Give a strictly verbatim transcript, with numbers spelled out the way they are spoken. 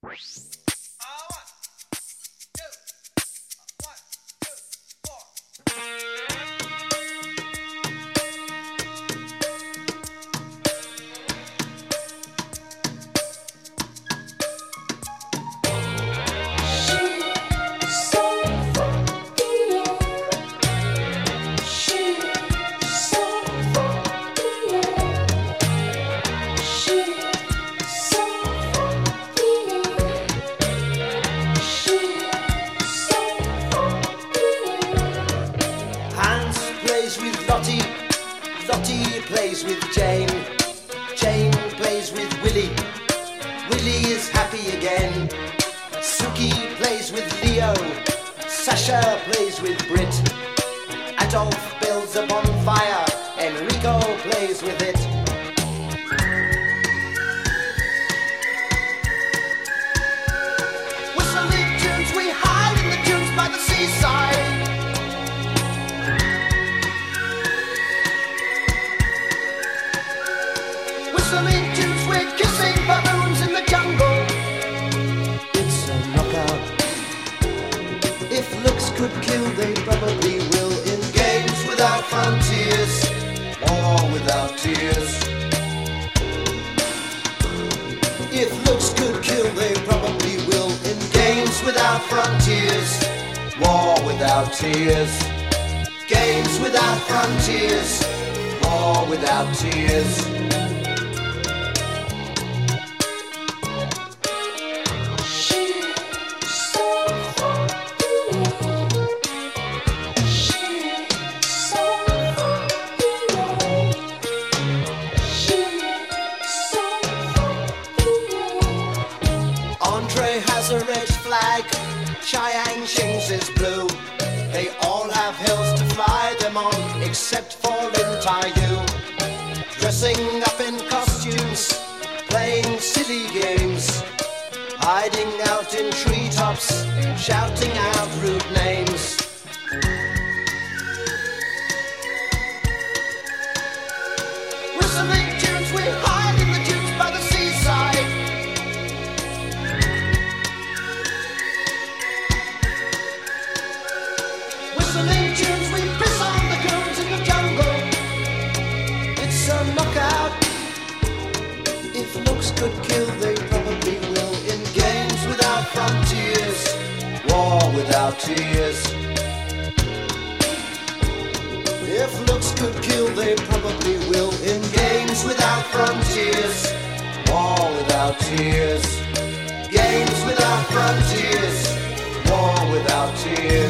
Lottie plays with Jane, Jane plays with Willie, Willie is happy again. Suki plays with Leo, Sasha plays with Brit, Adolf builds a bonfire, Enrico plays with it. Whistling tunes, we hide in the dunes by the seaside. Whistling tunes, we're kissing baboons in the jungle. It's a knockout. If looks could kill, they probably will. In games without frontiers, war without tears. If looks could kill, they probably will. In games without frontiers, war without tears. Games without frontiers, war without tears. Andre has a red flag, Chiang Shing's is blue. They all have hills to fly them on, except for Lin Tai-yu. Dressing up in costumes, playing silly games, hiding out in treetops, shouting out rude names. Whistling tunes, we hide in the dunes by the seaside. Whistling tunes, we piss on the goons in the jungle. It's a knockout. If looks could kill, they probably will. In games without frontiers, war without tears. If looks could kill, they probably will. In games without frontiers, war without tears. Games without frontiers, war without tears.